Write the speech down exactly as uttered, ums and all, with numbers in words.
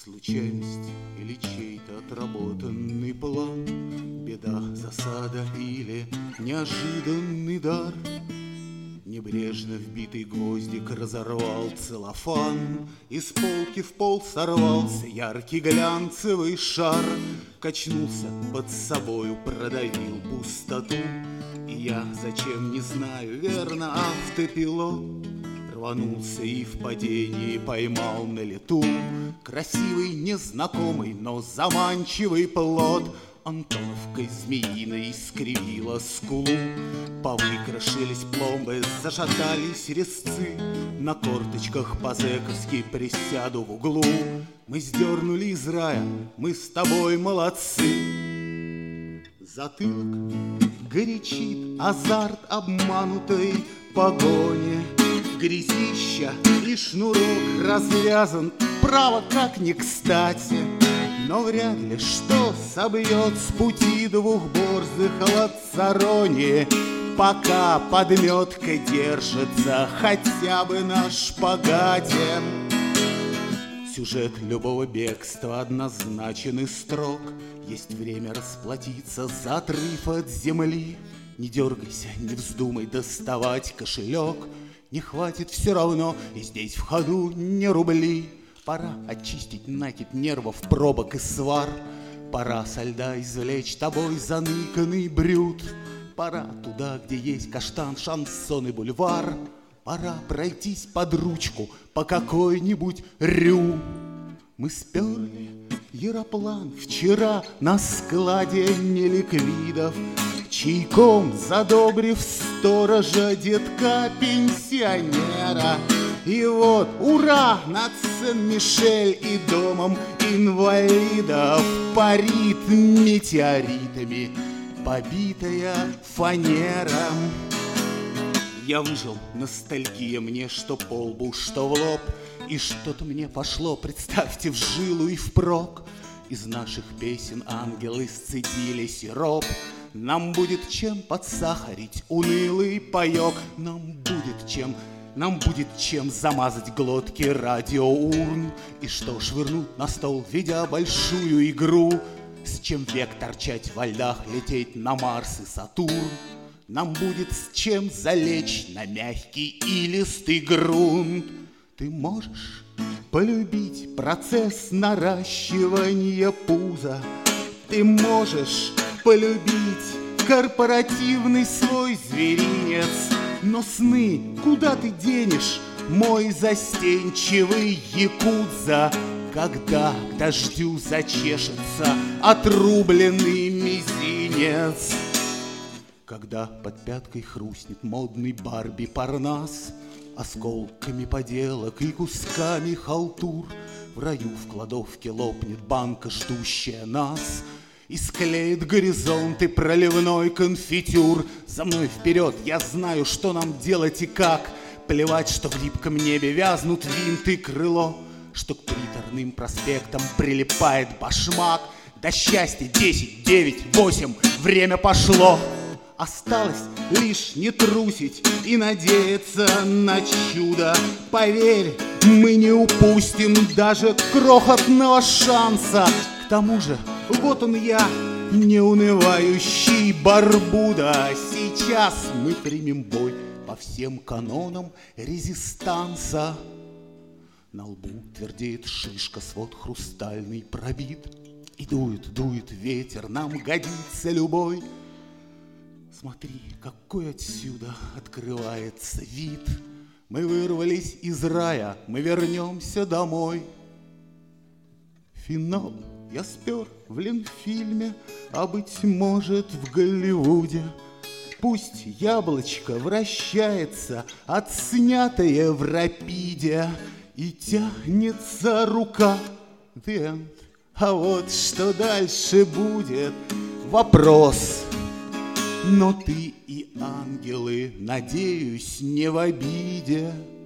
Случайность или чей-то отработанный план, беда, засада или неожиданный дар. Небрежно вбитый гвоздик разорвал целлофан, из полки в пол сорвался яркий глянцевый шар, качнулся под собою, продавил пустоту. И я, зачем не знаю, верно, автопилот, рванулся и в падении поймал на лету красивый, незнакомый, но заманчивый плод. Антоновкой змеиной скривила скулу, повыкрашились пломбы, зашатались резцы. На корточках по-зэковски присяду в углу. Мы сдернули из рая, мы с тобой молодцы. Затылок горячит азарт обманутой погони. Грязища и шнурок развязан, право как не кстати. Но вряд ли что собьет с пути двух борзых лацарони, пока подметка держится хотя бы на шпагате. Сюжет любого бегства однозначен и строг. Есть время расплатиться за отрыв от земли. Не дергайся, не вздумай доставать кошелек. Не хватит все равно, и здесь в ходу не рубли. Пора очистить накид нервов, пробок и свар. Пора со льда извлечь тобой заныканный брют. Пора туда, где есть каштан, шансон и бульвар. Пора пройтись под ручку по какой-нибудь рю. Мы сперли яроплан вчера на складе неликвидов, чайком задобрив сторожа детка-пенсионера. И вот, ура, над Сен-Мишель и домом инвалидов парит метеоритами побитая фанера. Я выжил, ностальгия мне, что по лбу, что в лоб. И что-то мне пошло, представьте, в жилу и впрок. Из наших песен ангелы сцедили сироп. Нам будет чем подсахарить унылый паёк. Нам будет чем... Нам будет чем замазать глотки радиоурн. И что швырнуть на стол, ведя большую игру. С чем век торчать во льдах, лететь на Марс и Сатурн. Нам будет с чем залечь на мягкий илистый грунт. Ты можешь полюбить процесс наращивания пуза. Ты можешь полюбить корпоративный свой зверинец. Но сны куда ты денешь, мой застенчивый якудза, когда к дождю зачешется отрубленный мизинец? Когда под пяткой хрустнет модный Барби Парнас осколками поделок и кусками халтур, в раю в кладовке лопнет банка, ждущая нас, и склеит горизонты проливной конфитюр. За мной вперед, я знаю, что нам делать и как. Плевать, что в липком небе вязнут винт и крыло, что к приторным проспектам прилипает башмак. До счастья десять, девять, восемь, время пошло. Осталось лишь не трусить и надеяться на чудо. Поверь, мы не упустим даже крохотного шанса. К тому же, вот он я, неунывающий Барбуда. Сейчас мы примем бой по всем канонам резистанса. На лбу твердеет шишка, свод хрустальный пробит. И дует, дует ветер, нам годится любой. Смотри, какой отсюда открывается вид. Мы вырвались из рая, мы вернемся домой. Финал я спер в Ленфильме, а, быть может, в Голливуде. Пусть яблочко вращается, отснятое в рапиде, и тянется рука. The end. А вот что дальше будет — вопрос. Но ты и ангелы, надеюсь, не в обиде.